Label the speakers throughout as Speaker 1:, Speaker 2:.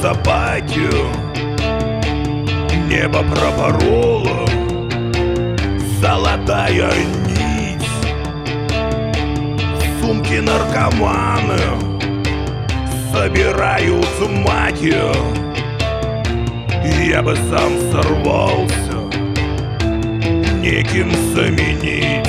Speaker 1: собаки. Небо пропорола золотая нить. Сумки наркоманы собирают маки. Я бы сам сорвался неким заменить.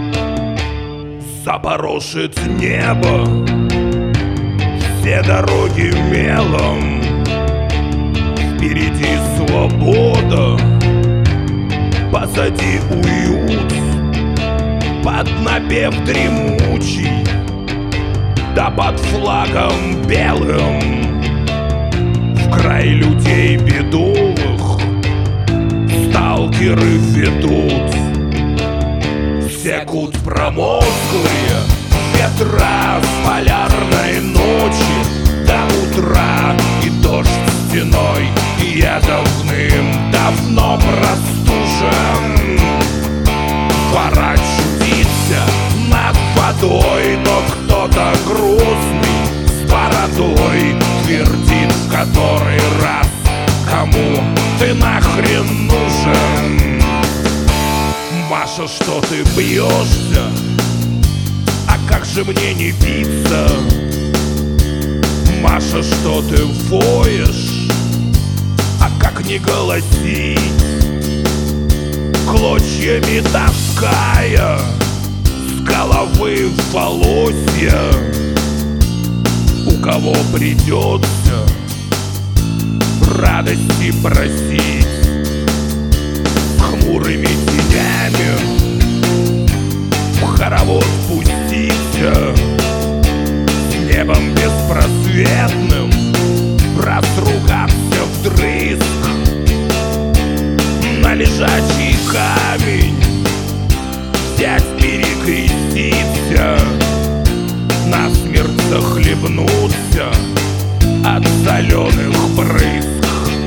Speaker 1: Запорошит небо все дороги мелом. Впереди свобода, позади уют. Под напев дремучий, да под флагом белым. В край людей бедовых сталкеры ведут. Секут промозглые ветра с полярной ночи до утра, и дождь стеной. И я давным-давно простужен. Пора чудиться над водой, но кто-то грустный с бородой твердит в который раз: кому ты нахрен нужен? Маша, что ты бьешься? А как же мне не биться? Маша, что ты воешь? А как не голосить? Клочьями таская с головы волосья. У кого придется радости просить? Хмурыми тенями в хоровод пуститься. С небом беспросветным разругаться вдрызг. На лежачий камень взять перекреститься. Насмерть захлебнуться от соленых брызг.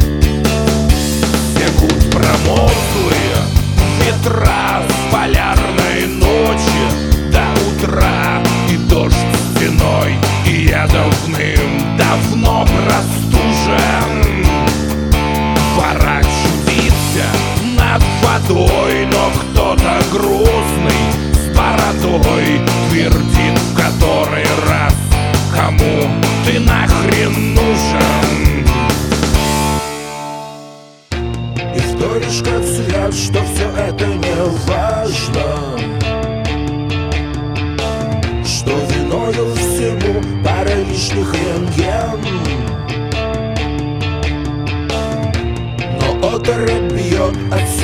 Speaker 1: Секут промозглые ветра с полярной ночи до утра, и дождь стеной. И я давным-давно простужен. Пора чудиться над водой, но кто-то грустный с бородой твердит в который раз: кому ты нахрен нужен?
Speaker 2: И вторишь как свет, что все это не важно, что виною всему пара лишних рентген. Но оторопь бьет от